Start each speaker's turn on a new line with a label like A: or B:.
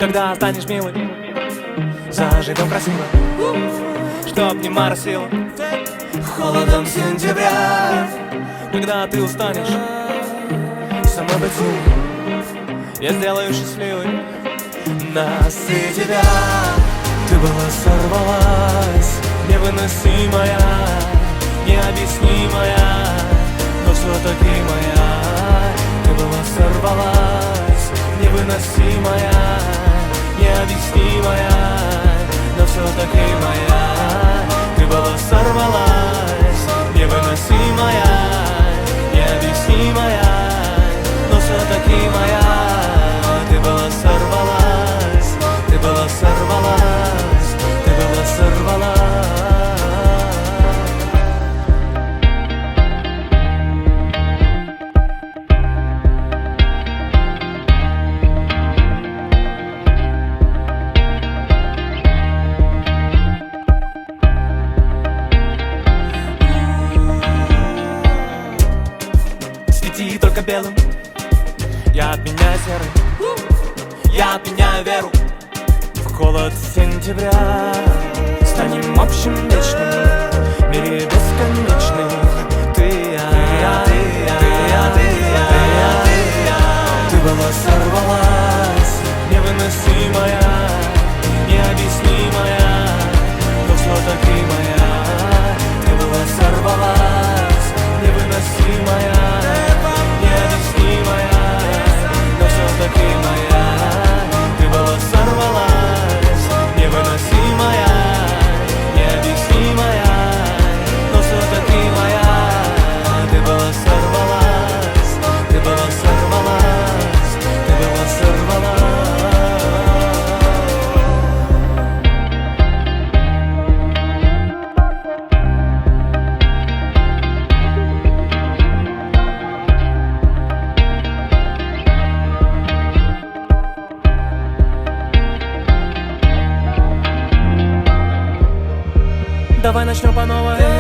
A: Когда станешь милой, заживем красиво, чтоб не моросило холодом сентября. Когда ты устанешь самой быть сильной, я сделаю счастливой нас и тебя. Ты была, сорвалась, невыносимая, необъяснимая, но все-таки моя. Ты была, сорвалась, невыносимая, необъяснимая, но все-таки моя. Ты была, сорвалась, невыносимая, необъяснимая, но все-таки моя. Ты была, сорвалась, ты была, сорвалась, ты была, сорвалась. Свети только белым, я отменяю серый, я отменяю веру в холод сентября. Станем общим вечным в мире бесконечным. Ты и я, ты и я, ты и я, ты и я, ты и я, ты и я. Ты была, сорвалась, невыносимая, необъяснимая, но все-таки моя. Ты была, сорвалась, невыносимая, необъяснимая, но все-таки моя. Ты была, сорвалась, невыносимая, необъяснимая, но все-таки моя. Ты была, сорвалась, ты была, сорвалась, ты была, сорвалась. Давай начнем по новой.